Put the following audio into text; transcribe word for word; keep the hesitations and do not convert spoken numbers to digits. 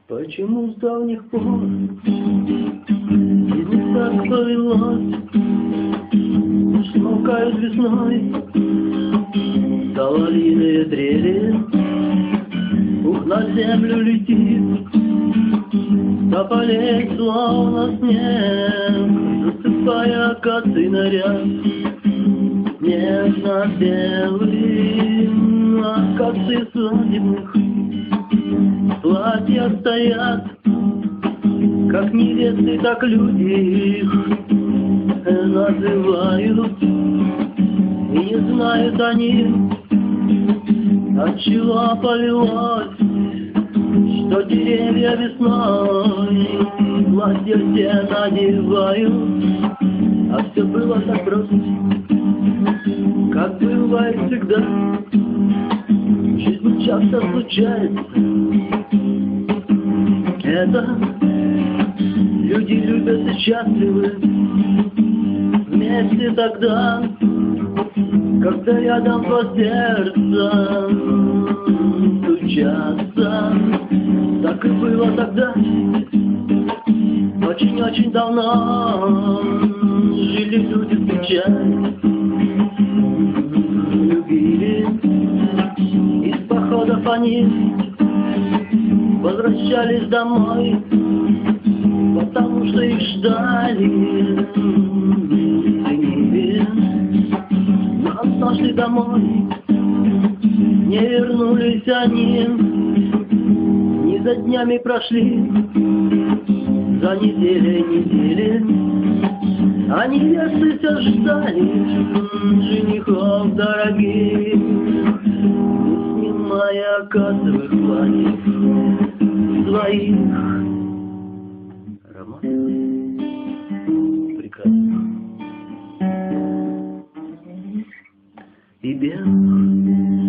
Почему с давних пор жизнь так повелась, смолкают весной соловьиные трели, ух, на землю летит тополей словно снег, засыпая акаций ряд. Нежно-белые акации свадебных платья стоят, как невесты, так люди их называют. И не знают они, отчего полилось, что деревья весной платья все надевают. А все было так просто, как бывает всегда. В жизни часто случается это. Люди любят и счастливы вместе тогда, когда рядом по сердцам стучатся. Так и было тогда, очень-очень давно. Жили люди в печали, любили. Из походов они возвращались домой, потому что их ждали, ценили. Но однажды домой не вернулись они, не за днями прошли, за недели недели. Они невесты все ждали, женихов дорогих, не снимая акацевых платьев своих. Роман прекрасный и белый.